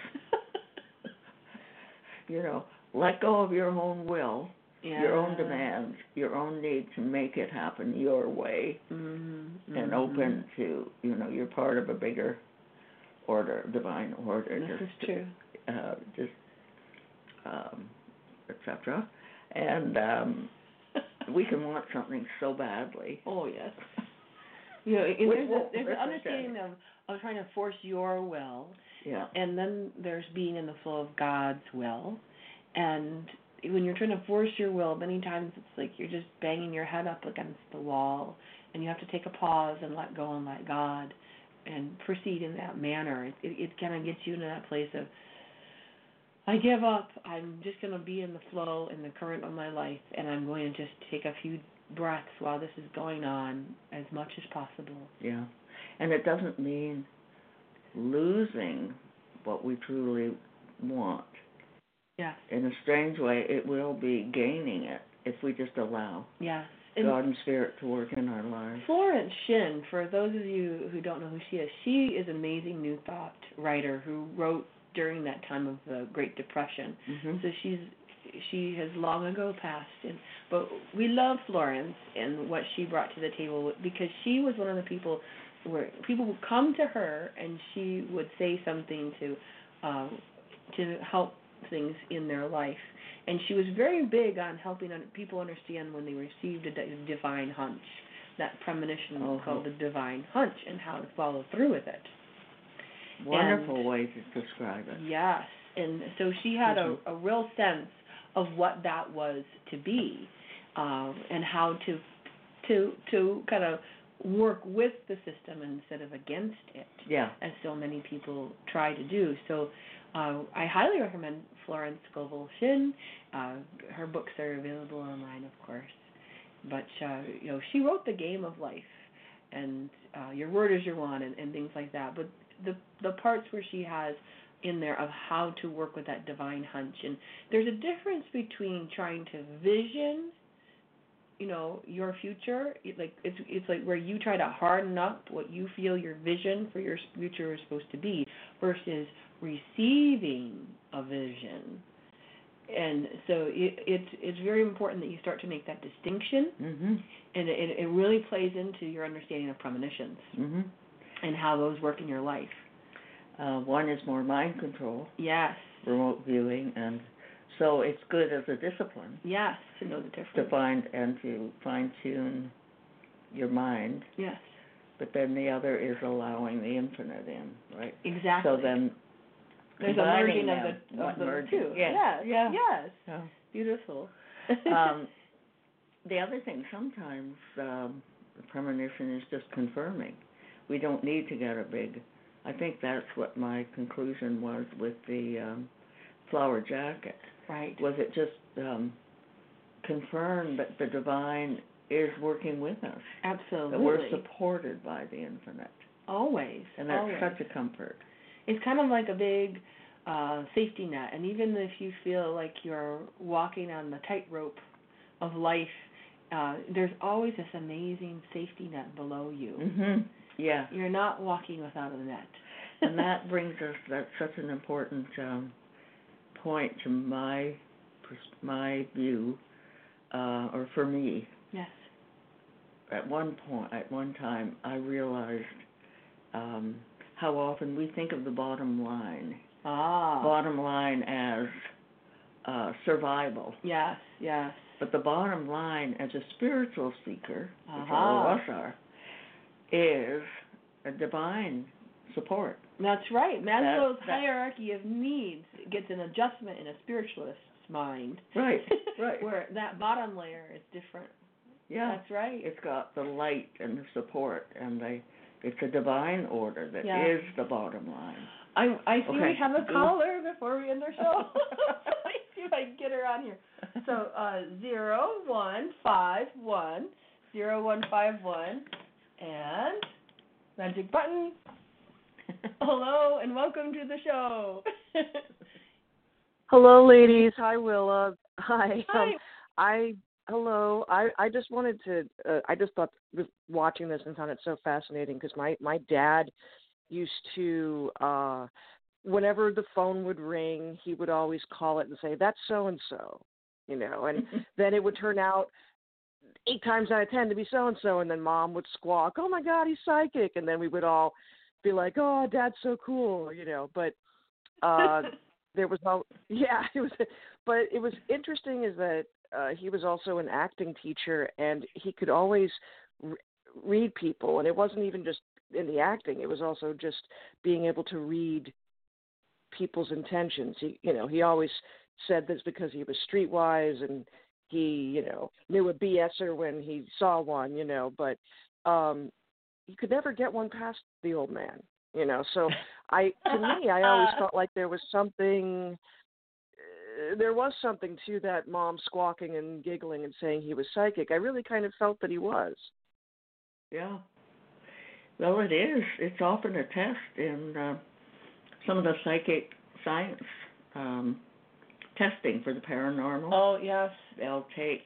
let go of your own will, your own demands, your own need to make it happen your way, and open to, you're part of a bigger order, divine order. This is true. Etc. And we can want something so badly. Oh, yes. There's an understanding of trying to force your will. Yeah. And then there's being in the flow of God's will. And when you're trying to force your will, many times it's like you're just banging your head up against the wall, and you have to take a pause and let go and let God and proceed in that manner. It kind of gets you into that place of, I give up. I'm just going to be in the flow, in the current of my life, and I'm going to just take a few breaths while this is going on as much as possible. Yeah. And it doesn't mean losing what we truly want. Yes. In a strange way, it will be gaining it if we just allow God and Spirit to work in our lives. Florence Shinn, for those of you who don't know who she is an amazing New Thought writer who wrote during that time of the Great Depression. So she has long ago passed, but we love Florence and what she brought to the table, because she was one of the people where people would come to her and she would say something to help things in their life. And she was very big on helping people understand when they received a divine hunch, that premonition called the divine hunch, and how to follow through with it. Wonderful way to describe it. Yes. And so she had a real sense of what that was to be, and how to kind of work with the system instead of against it, as so many people try to do. So I highly recommend Florence Scovel Shinn. Her books are available online, of course. But she wrote The Game of Life, and Your Word Is Your One, and things like that. But the parts where she has in there of how to work with that divine hunch. And there's a difference between trying to vision, your future. It's like where you try to harden up what you feel your vision for your future is supposed to be versus receiving a vision. And so it's very important that you start to make that distinction, and it really plays into your understanding of premonitions and how those work in your life. One is more mind control. Yes. Remote viewing, and so it's good as a discipline. Yes, to know the difference. To find and to fine-tune your mind. Yes. But then the other is allowing the infinite in, right? Exactly. So then there's a merging of the merging. two. Yes. Yes. Yes. Oh. Beautiful. The other thing, sometimes the premonition is just confirming. We don't need to get a big. I think that's what my conclusion was with the flower jacket. Right. Was it just confirmed that the divine is working with us? Absolutely. That we're supported by the infinite. Always. And that's such a comfort. It's kind of like a big safety net. And even if you feel like you're walking on the tightrope of life, there's always this amazing safety net below you. Mm-hmm. Yeah. You're not walking without a net. And that brings us, that's such an important point to my view, or for me. Yes. At one time, I realized how often we think of the bottom line. Bottom line as survival. Yes, yes. But the bottom line as a spiritual seeker, which all of us are, is a divine support. That's right. Maslow's hierarchy of needs gets an adjustment in a spiritualist's mind. Right, right. Where that bottom layer is different. Yeah. That's right. It's got the light and the support, and it's a divine order that is the bottom line. I see we have a caller before we end our show. Let me see if I can get her on here. So 0151 and magic button. Hello and welcome to the show. Hello, ladies. Hi, Willa. Hi. Hi. Hello. I just wanted to. I just thought watching this and found it so fascinating because my dad used to. Whenever the phone would ring, he would always call it and say, "That's so and so," and then it would turn out 8 times out of 10 to be so and so, and then Mom would squawk, "Oh my God, he's psychic," and then we would all be like, "Oh, Dad's so cool," But there was but it was interesting is that he was also an acting teacher, and he could always read people, and it wasn't even just in the acting; it was also just being able to read people's intentions. He always said this because he was streetwise and he, knew a BSer when he saw one, but you could never get one past the old man, So I always felt like there was something to that Mom squawking and giggling and saying he was psychic. I really kind of felt that he was. Yeah. Well, it is. It's often a test in some of the psychic science testing for the paranormal. Oh, yes. They'll take,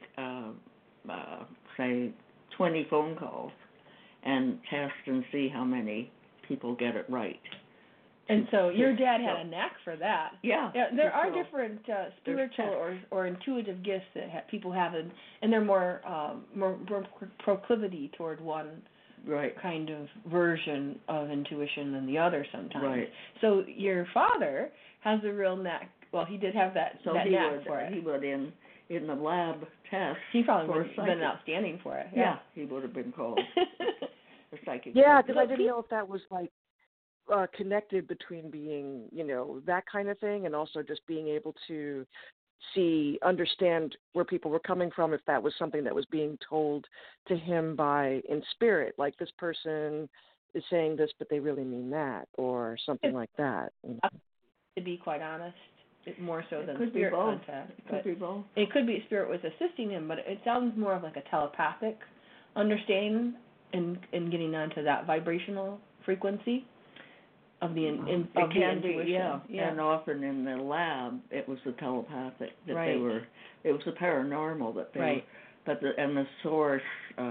say, 20 phone calls and test and see how many people get it right. And so your dad had a knack for that. Yeah. There are different spiritual or intuitive gifts that people have, and they're more proclivity toward one kind of version of intuition than the other sometimes. Right. So your father has a real knack. Well, he did have that knack for it. He would in the lab test. He probably would have been outstanding for it. Yeah, he would have been called a psychic. Yeah, because I didn't know if that was like connected between being, that kind of thing, and also just being able to understand where people were coming from, if that was something that was being told to him in spirit, like this person is saying this, but they really mean that, or something like that. To be quite honest, more so than could spirit be both. contact. It could be both. It could be spirit was assisting him, but it sounds more of like a telepathic understanding and getting onto that vibrational frequency. of the It can be, yeah. And often in the lab, it was the telepathic that Right. they were. It was the paranormal that they Right. were. But the source,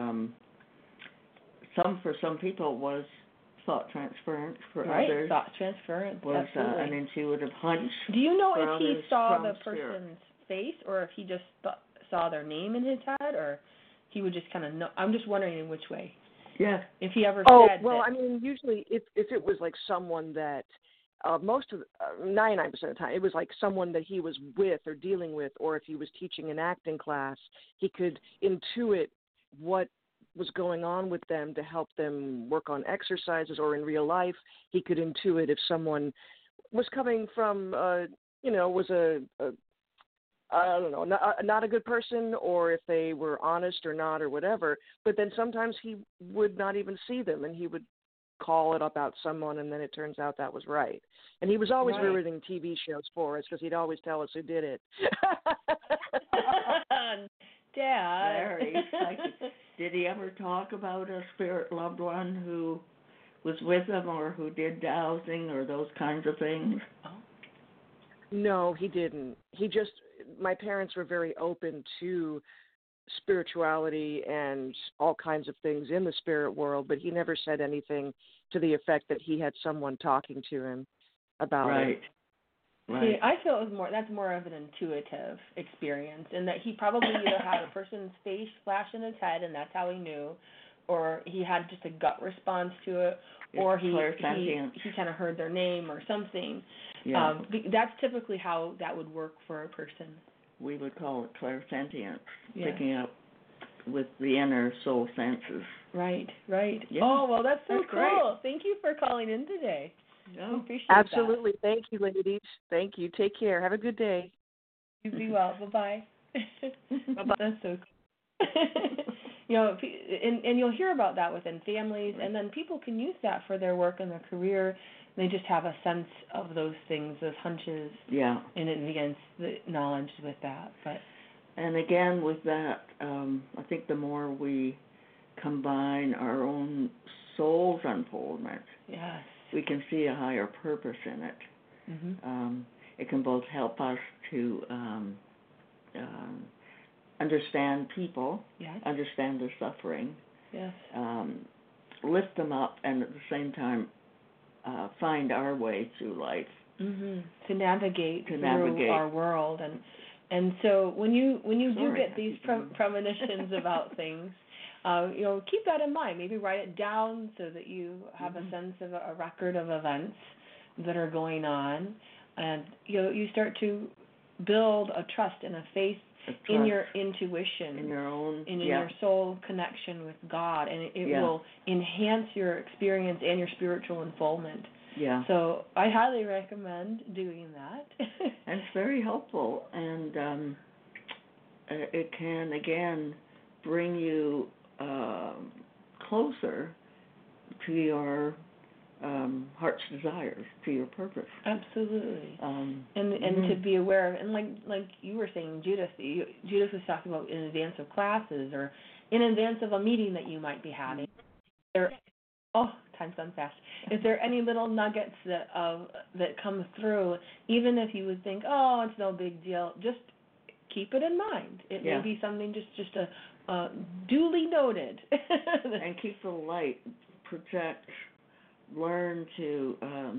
for some people was thought transference. For Right. others, Thought transference. was Absolutely. an intuitive hunch. Do you know for if he others saw from the spirit. person's face, or if he just saw their name in his head, or he would just kind of know? I'm just wondering in which way. Yeah. If he ever Oh, said well, that. I mean, usually if it was like someone that most of 99% of the time it was like someone that he was with or dealing with, or if he was teaching an acting class, he could intuit what was going on with them to help them work on exercises, or in real life he could intuit if someone was coming from was a I don't know, not a good person, or if they were honest or not, or whatever. But then sometimes he would not even see them, and he would call it up about someone, and then it turns out that was right. And he was always Right. ruining TV shows for us because he'd always tell us who did it. Dad. Very psychic. Did he ever talk about a spirit loved one who was with him, or who did dowsing, or those kinds of things? No, he didn't. My parents were very open to spirituality and all kinds of things in the spirit world, but he never said anything to the effect that he had someone talking to him about it. Right. See, I feel that's more of an intuitive experience, in that he probably either had a person's face flash in his head, and that's how he knew, or he had just a gut response to it, or he kind of heard their name or something. Yeah. That's typically how that would work for a person. We would call it clairsentience, Yeah. picking up with the inner soul senses. Right. Yeah. Oh, well, that's so That's cool. great. Thank you for calling in today. I No. appreciate Absolutely. Thank you, ladies. Thank you. Take care. Have a good day. that. You be well. Bye-bye. Bye-bye. That's so cool. And you'll hear about that within families, and then people can use that for their work and their career. They just have a sense of those things, those hunches, Yeah. in advance, the knowledge with that. But And again, with that, I think the more we combine our own soul's unfoldment, yes. we can see a higher purpose in it. Mhm. It can both help us to understand people, Yes. understand their suffering, Yes. lift them up, and at the same time find our way through life. Mhm. To navigate To through navigate. our world, and so when you do Sorry, get I these keep premonitions about things, keep that in mind. Maybe write it down so that you have a sense of a record of events that are going on, and you start to build a trust and a faith in your intuition, in your own, in your soul connection with God, and it Yeah. will enhance your experience and your spiritual unfoldment. Yeah. So I highly recommend doing that. And it's very helpful, and it can again bring you closer to your heart's desires, to your purpose. Absolutely. And mhm. to be aware of, and like you were saying, Judith was talking about in advance of classes or in advance of a meeting that you might be having. Time's gone fast. Is there any little nuggets that come through, even if you would think, oh, it's no big deal, just keep it in mind. It may be something just a duly noted. And keep the light, project, learn to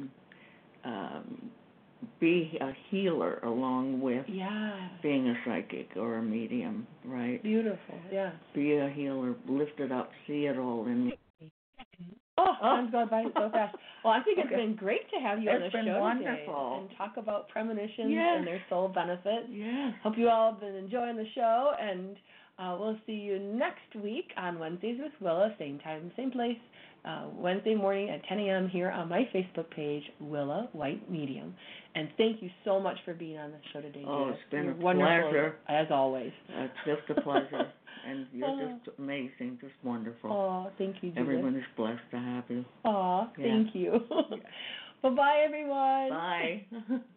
be a healer along with being a psychic or a medium, right? Beautiful, yeah. Be a healer, lift it up, see it all in. Time's gone by so fast. Well, I think it's been great to have you on the show today wonderful. and talk about premonitions and their soul benefits. Yeah. Hope you all have been enjoying the show, and we'll see you next week on Wednesdays with Willa, same time, same place, Wednesday morning at 10 a.m. here on my Facebook page, Willa White Medium. And thank you so much for being on the show today, Judith. It's been You're a wonderful, pleasure. as always. It's just a pleasure. And you're just amazing, just wonderful. Oh, thank you, Judith. Everyone is blessed to have you. Thank you. Bye-bye, everyone. Bye.